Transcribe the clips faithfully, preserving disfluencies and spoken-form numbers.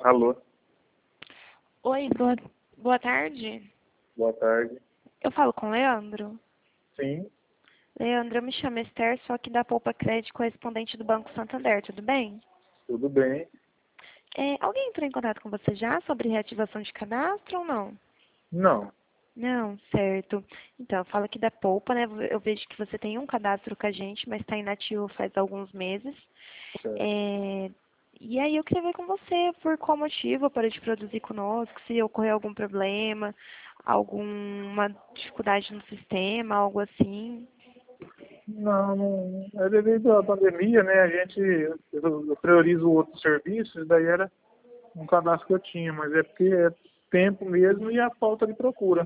Alô, Oi, boa, boa tarde. boa tarde. Eu falo com o Leandro. Sim, Leandro, eu me chamo Esther, sou aqui da Poupa Crédito, correspondente do Banco Santander, tudo bem? tudo bem? É, alguém entrou em contato com você já sobre reativação de cadastro ou não? Não, Não, certo. Então, eu falo aqui da Poupa, né? Eu vejo que você tem um cadastro com a gente, mas está inativo faz alguns meses. certo. É, e aí eu queria ver com você por qual motivo para de produzir conosco, se ocorreu algum problema, alguma dificuldade no sistema, algo assim. Não, não, é devido à pandemia, né? A gente, eu, eu priorizo outros serviços, daí era um cadastro que eu tinha, mas é porque é tempo mesmo e a falta de procura.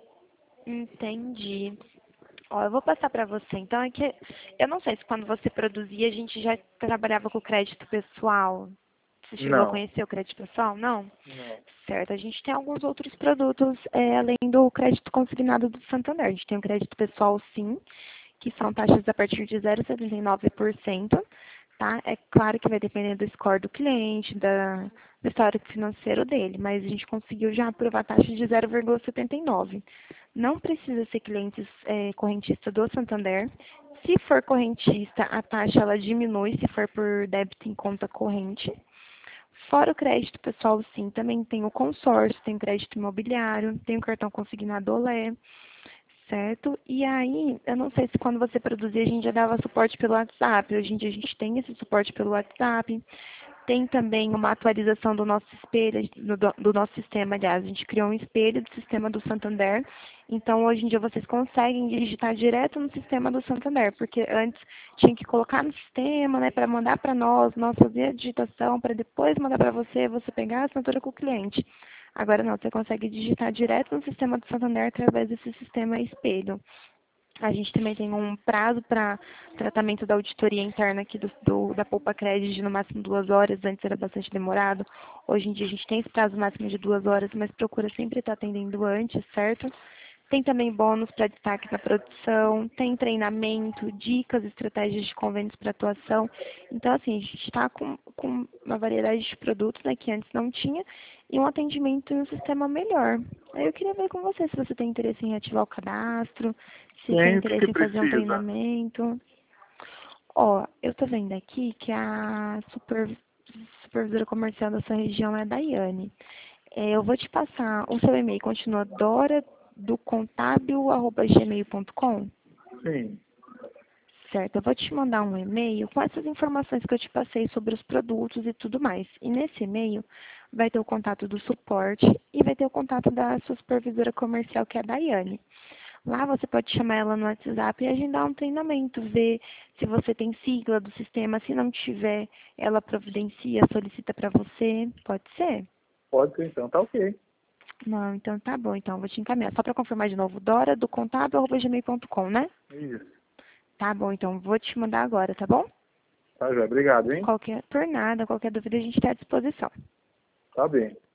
Entendi. Ó, eu vou passar para você. Então, é que eu não sei se quando você produzia a gente já trabalhava com crédito pessoal. Você chegou a Não, conhecer o crédito pessoal? Não? não, Certo. A gente tem alguns outros produtos é, além do crédito consignado do Santander. A gente tem o crédito pessoal, sim, que são taxas a partir de zero vírgula setenta e nove por cento, tá? É claro que vai depender do score do cliente, da, do histórico financeiro dele, mas a gente conseguiu já aprovar a taxa de zero vírgula setenta e nove. Não precisa ser cliente é, correntista do Santander. Se for correntista, a taxa ela diminui se for por débito em conta corrente. Fora o crédito pessoal, sim, também tem o consórcio, tem o crédito imobiliário, tem o cartão consignado Olé, certo? E aí, eu não sei se quando você produzia a gente já dava suporte pelo WhatsApp. Hoje em dia a gente tem esse suporte pelo WhatsApp. Tem também uma atualização do nosso espelho, do, do nosso sistema, aliás, a gente criou um espelho do sistema do Santander. Então, hoje em dia vocês conseguem digitar direto no sistema do Santander, porque antes tinha que colocar no sistema, né, para mandar para nós, nós fazer a digitação, para depois mandar para você, você pegar a assinatura com o cliente. Agora não, você consegue digitar direto no sistema do Santander através desse sistema espelho. A gente também tem um prazo para tratamento da auditoria interna aqui do, do, da Poupa Credit de no máximo duas horas, antes era bastante demorado. Hoje em dia a gente tem esse prazo máximo de duas horas, mas procura sempre estar atendendo antes, certo? Tem também bônus para destaque na produção, tem treinamento, dicas, estratégias de convênios para atuação. Então, assim, a gente está com, com uma variedade de produtos, né, que antes não tinha, e um atendimento e um sistema melhor. Aí eu queria ver com você se você tem interesse em reativar o cadastro, se tem tem o que que interesse em fazer um precisa? treinamento. Ó, eu tô vendo aqui que a super, supervisora comercial da sua região é a Daiane. É, eu vou te passar, o seu e-mail continua dora do contábil arroba gmail ponto com, Sim, certo? Eu vou te mandar um e-mail com essas informações que eu te passei sobre os produtos e tudo mais. E nesse e-mail vai ter o contato do suporte e vai ter o contato da sua supervisora comercial, que é a Daiane. Lá você pode chamar ela no WhatsApp e agendar um treinamento, ver se você tem sigla do sistema. Se não tiver, ela providencia, solicita para você. Pode ser? pode ser então, tá ok. Não, então tá bom. Então, eu vou te encaminhar. Só para confirmar de novo, dora do contábil arroba gmail ponto com, né? Isso, Tá bom, então vou te mandar agora, tá bom? tá já, obrigado, hein? Qualquer, por nada, qualquer dúvida a gente está à disposição. Tá bem.